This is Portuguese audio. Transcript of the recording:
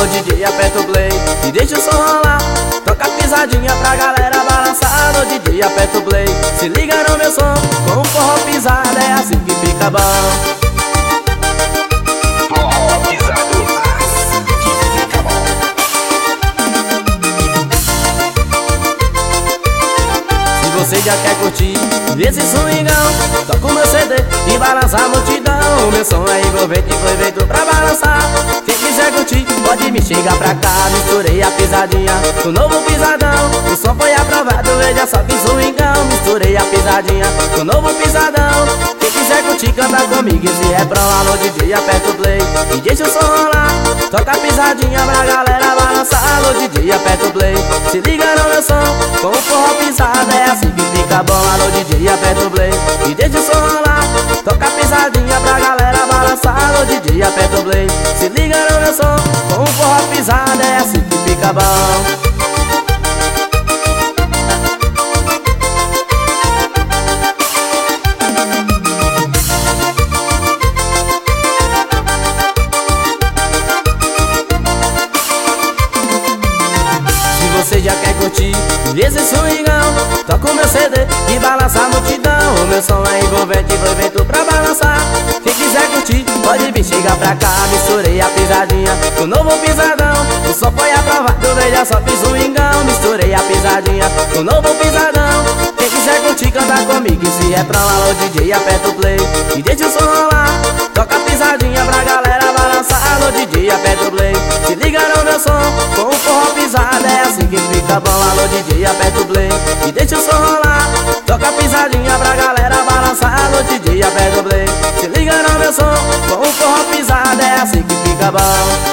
alô DJ, aperta o play e deixa o som rolar. Toca pisadinha pra galera balançar. Alô DJ, aperta o play, se liga no meu som. Com o forró pisado é assim que fica bom. Forró pisado, assim que fica bom. Se você já quer curtir esse swingão, toca o meu CD e balança a multidão. O meu som é envolvente e foi feito pra balançar. Quem quiser curtir pode me chegar pra cá. Misturei a pisadinha com o novo pisadão. O som foi aprovado, veja só que swingão. Misturei a pisadinha com o novo pisadão. Quem quiser curtir canta comigo esse refrão. Alô DJ, aperta o play e deixa o som rolar. Toca a pisadinha pra galera balançar. Alô DJ, aperta o play, se liga no meu som. Com o forró pisado é assim que fica bom. Alô DJ, aperta o play e deixa o som rolar. Toca a pisadinha pra galera balançar. Alô DJ, aperta o play, se liga no meu som. Com o forró pisado é assim que fica bom. Você já quer curtir esse swingão, toca o meu CD e balança a multidão. O meu som é envolvente e foi feito pra balançar. Quem quiser curtir pode vir chegar pra cá. Misturei a pisadinha com o novo pisadão. O som foi aprovado, veja só que swingão. Misturei a pisadinha com o novo pisadão. Quem quiser curtir canta comigo esse refrão. Alô DJ, aperta o play e deixa o som rolar. Toca a pisadinha pra galera balançar. Alô DJ, aperta o play, se liga no meu som. Com o forró pisado é assim que fica bom. Alô DJ, aperta o play e deixa o som rolar. Toca a pisadinha pra galera balançar. Alô DJ, aperta o play, se liga no meu som. Com o forró pisado é assim que fica bom.